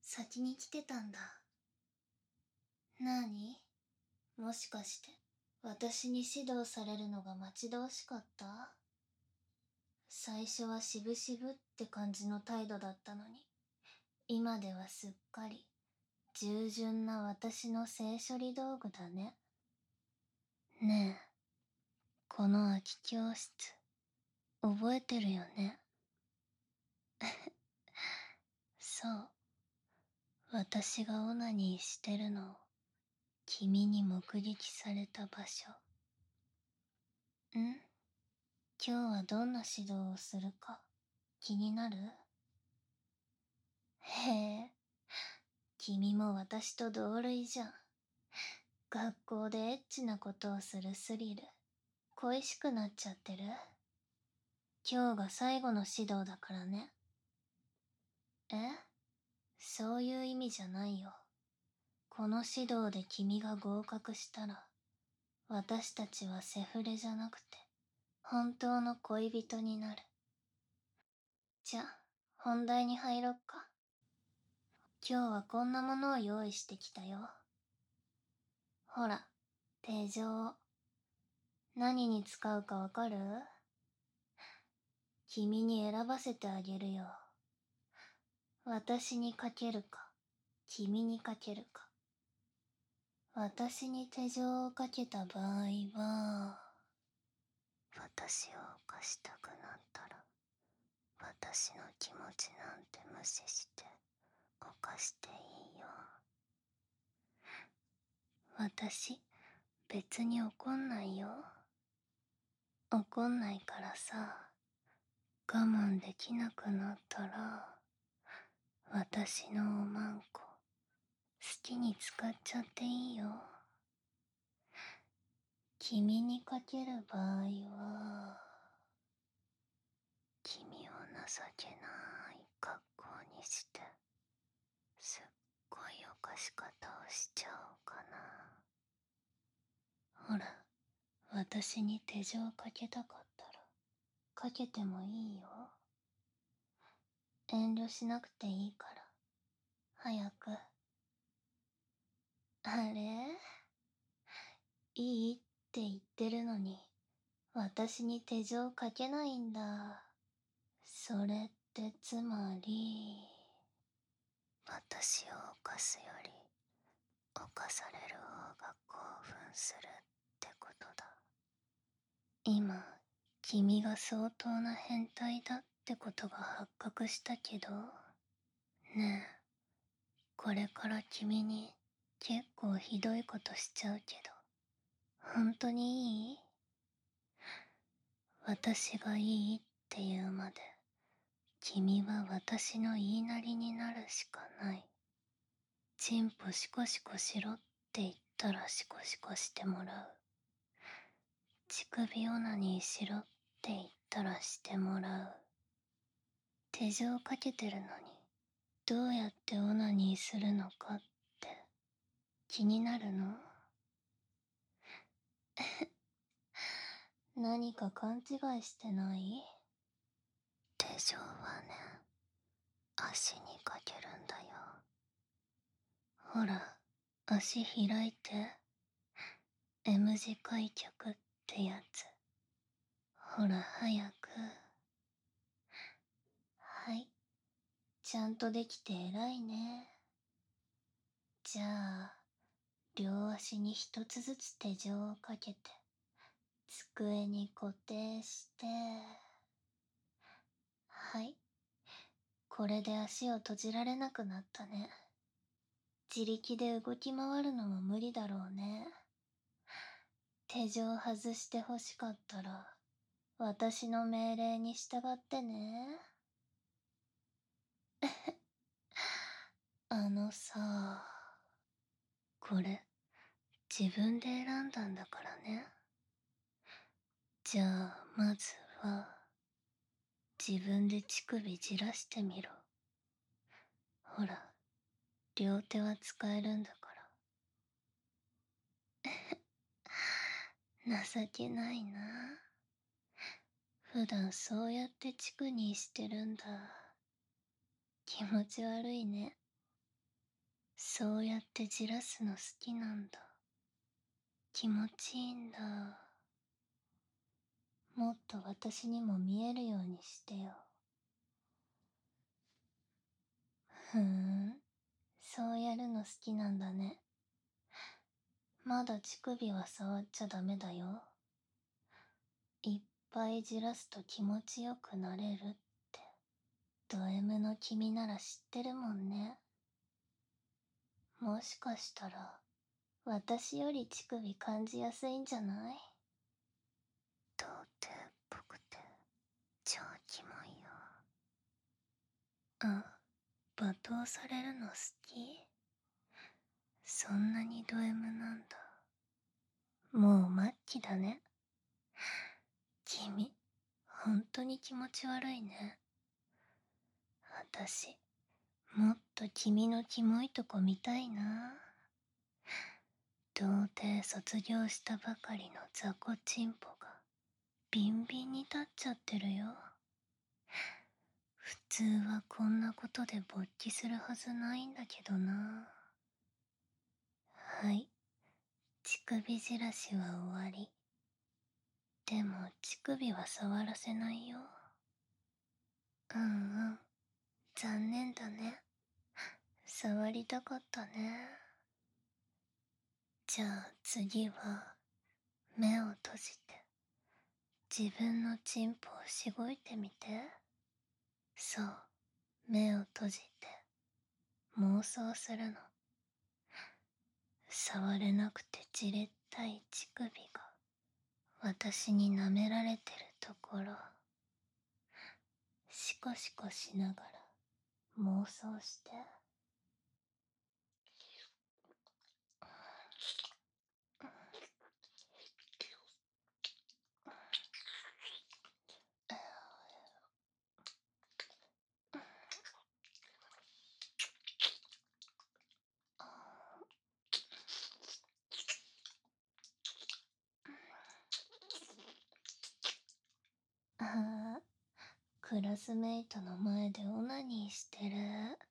先に来てたんだ。なに？もしかして、私に指導されるのが待ち遠しかった？最初は渋々って感じの態度だったのに、今ではすっかり、従順な私の性処理道具だね。ねえ、この空き教室、覚えてるよね？そう。私がオナニーしてるのを、君に目撃された場所。ん？今日はどんな指導をするか、気になる？へえ、君も私と同類じゃん。学校でエッチなことをするスリル、恋しくなっちゃってる？今日が最後の指導だからね。え？そういう意味じゃないよ。この指導で君が合格したら、私たちはセフレじゃなくて、本当の恋人になる。じゃあ、本題に入ろっか。今日はこんなものを用意してきたよ。ほら、手錠。何に使うかわかる？君に選ばせてあげるよ。私にかけるか、君にかけるか。私に手錠をかけた場合は、私を犯したくなったら、私の気持ちなんて無視して犯していいよ。私、別に怒んないよ。怒んないからさ、我慢できなくなったら、私のおまんこ、好きに使っちゃっていいよ。君にかける場合は、君を情けない格好にして、すっごい犯し方をしちゃおうかな。ほら、私に手錠かけたかったら、かけてもいいよ。遠慮しなくていいから、早く。あれ？いいって言ってるのに、私に手錠かけないんだ。それってつまり、私を犯すより、犯される方が興奮するってことだ。今、君が相当な変態だってことが発覚したけど、ねえ、これから君に結構ひどいことしちゃうけど、本当にいい？私がいいって言うまで、君は私の言いなりになるしかない。チンポシコシコしろって言ったらシコシコしてもらう。乳首オナニーしろって言ったらしてもらう。手錠かけてるのに、どうやってオナニーするのかって気になるの？何か勘違いしてない？手錠はね、足にかけるんだよ。ほら、足開いて。M 字開脚ってやつ。ほら、早く。はい。ちゃんとできて偉いね。じゃあ、両足に一つずつ手錠をかけて、机に固定して、はい。これで足を閉じられなくなったね。自力で動き回るのも無理だろうね。手錠外して欲しかったら、私の命令に従ってね。あのさ、これ、自分で選んだんだからね。じゃあ、まずは、自分で乳首じらしてみろ。ほら、両手は使えるんだから。情けないな。普段そうやってチクにしてるんだ。気持ち悪いね。 そうやってじらすの好きなんだ。気持ちいいんだ。もっと私にも見えるようにしてよ。ふーん、そうやるの好きなんだね。まだ乳首は触っちゃダメだよ。いっぱいじらすと気持ちよくなれるって、ド M の君なら知ってるもんね。もしかしたら、私より乳首感じやすいんじゃない？童貞っぽくて、超キモいよ。あ、罵倒されるの好き？そんなにド M なんだ。もう末期だね。君、ほんとに気持ち悪いね。私、もっと君のキモいとこ見たいな。童貞卒業したばかりの雑魚チンポがビンビンに立っちゃってるよ。普通はこんなことで勃起するはずないんだけどな。はい、乳首じらしは終わり。でも乳首は触らせないよ。うんうん、残念だね。触りたかったね。じゃあ次は目を閉じて自分のチンポをしごいてみて。そう、目を閉じて妄想するの。触れなくてじれったい乳首が私に舐められてるところ、シコシコしながら妄想して。ああ、クラスメイトの前でオナニーしてる。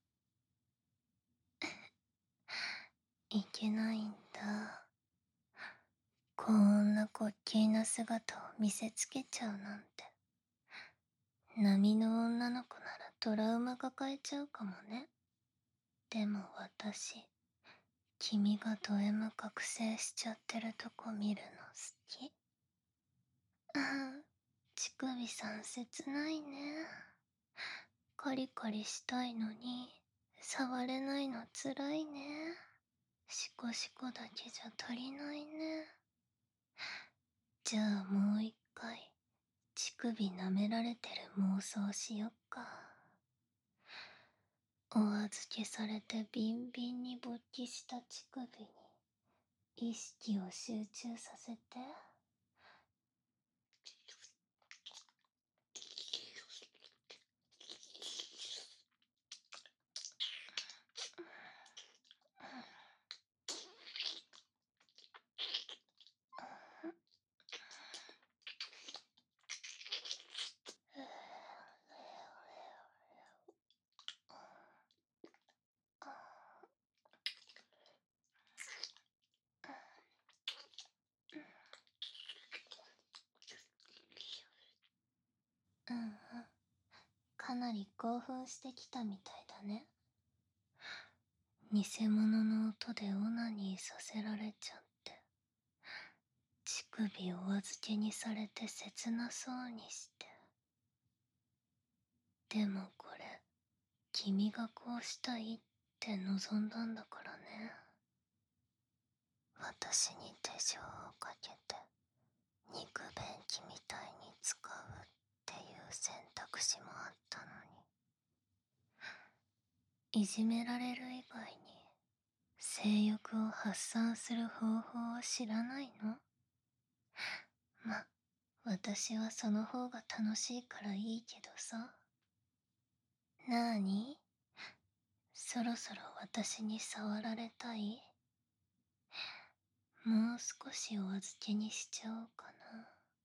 いけないんだ。こんな滑稽な姿を見せつけちゃうなんて。波の女の子ならトラウマ抱えちゃうかもね。でも私、君がド M 覚醒しちゃってるとこ見るの好き。ああ、乳首さん切ないね。カリカリしたいのに触れないのつらいね。シコシコだけじゃ足りないね。じゃあもう一回乳首舐められてる妄想しよっか。お預けされてビンビンに勃起した乳首に意識を集中させて。うんうん、かなり興奮してきたみたいだね。偽物の音でオナニーさせられちゃって、乳首お預けにされて切なそうにして。でもこれ、君がこうしたいって望んだんだからね。私に手錠をかけて肉便器みたいに使うっていう選択肢もあったのに。いじめられる以外に性欲を発散する方法を知らないの？ま、私はその方が楽しいからいいけどさ。なーに？そろそろ私に触られたい？もう少しお預けにしちゃおうかな。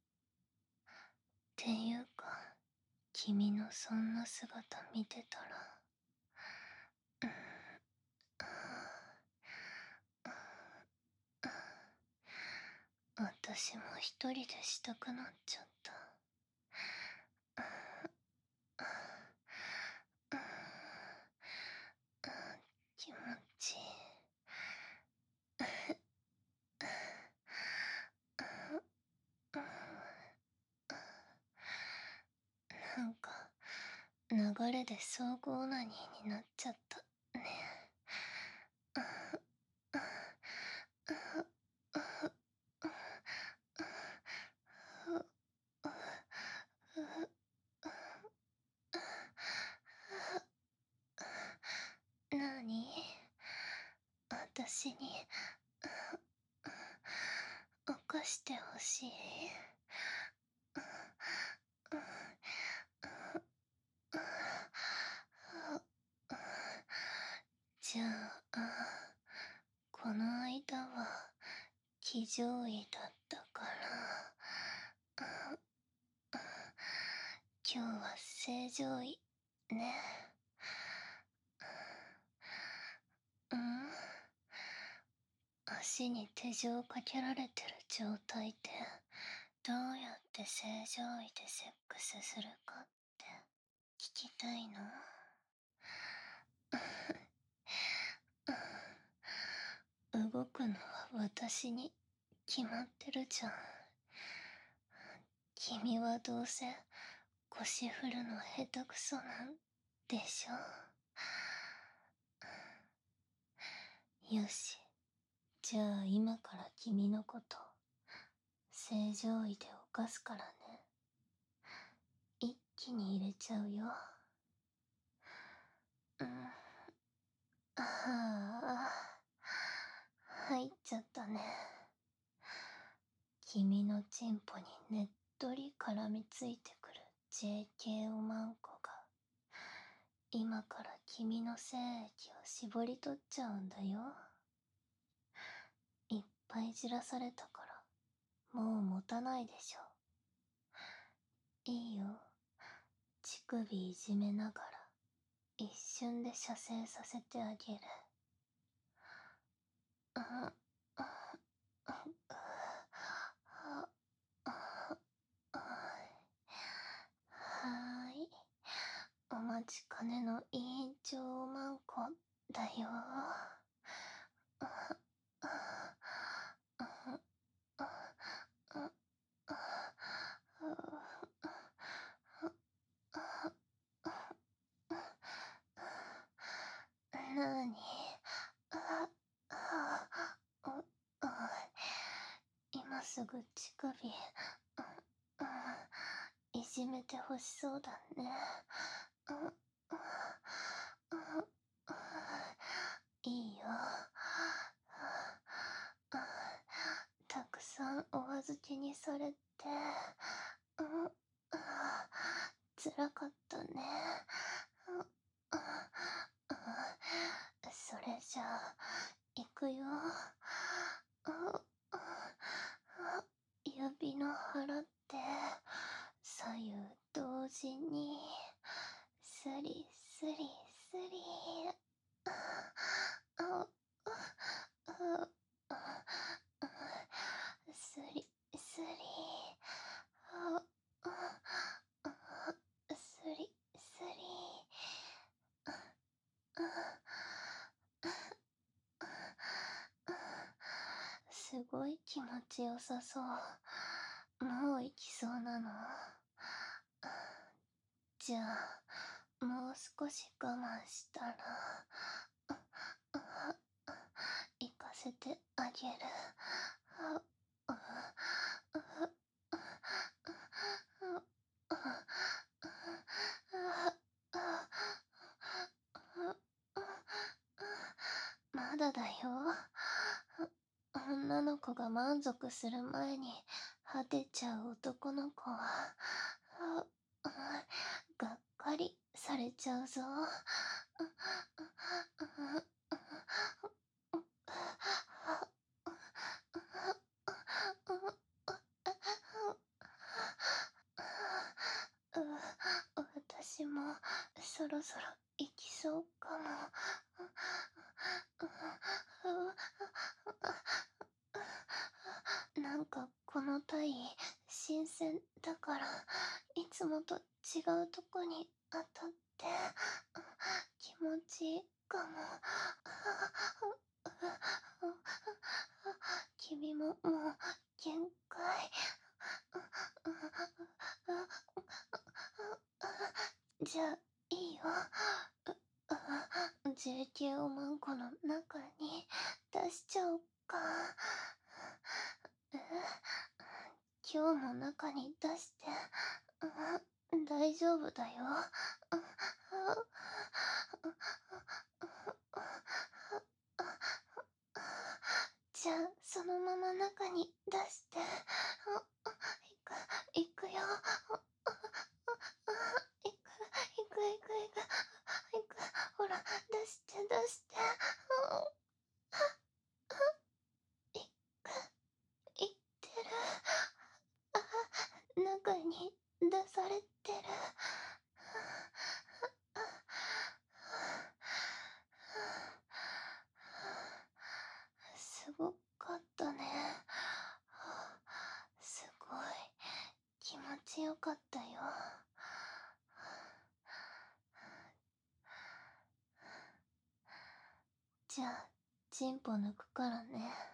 っていうか、君のそんな姿見てたら、 私も一人でしたくなっちゃった。気持ちいい。なんか流れで総合ナニーになっちゃったね。なに、私に犯してほしい。じゃあ、この間は騎乗位だったから、今日は正常位ね。足に手錠かけられてる状態でどうやって正常位でセックスするかって聞きたいの？動くのは私に決まってるじゃん。君はどうせ腰振るの下手くそなんでしょ。よし、じゃあ今から君のこと正常位で犯すからね。一気に入れちゃうよ。ああ、入っちゃったね。君のチンポにねっとり絡みついてくる JK おまんこが今から君の精液を絞り取っちゃうんだよ。いっぱいじらされたからもう持たないでしょ。いいよ、乳首いじめながら一瞬で射精させてあげる。はーい、お待ちかねの委員長マンコだよ。なに、今すぐ乳首いじめてほしそうだね。いいよ。たくさんお預けにされてつらかったね。それじゃあ行くよ。指の腹って左右同時にスリスリスリ。スリスリスリスリ。すごい気持ちよさそう。もう行きそうなの？じゃあもう少し我慢したら行かせてあげる。まだだよ。女の子が満足する前に果てちゃう男の子はがっかりされちゃうぞ。私もそろそろ行きそうかも。なんかこの体位、新鮮だから、いつもと違うとこに当たって、気持ちいいかも。君ももう限界。じゃあ、いいよ。19万個の中に出しちゃおっか。今日も中に出して、大丈夫だよ。じゃあ、そのまま中に出して、いくよ。いく、いく、いく、いく。ほら、出して、出して。いく、いってる。中に出されてる。すごかったね。すごい気持ちよかったよ。じゃあ、チンポ抜くからね。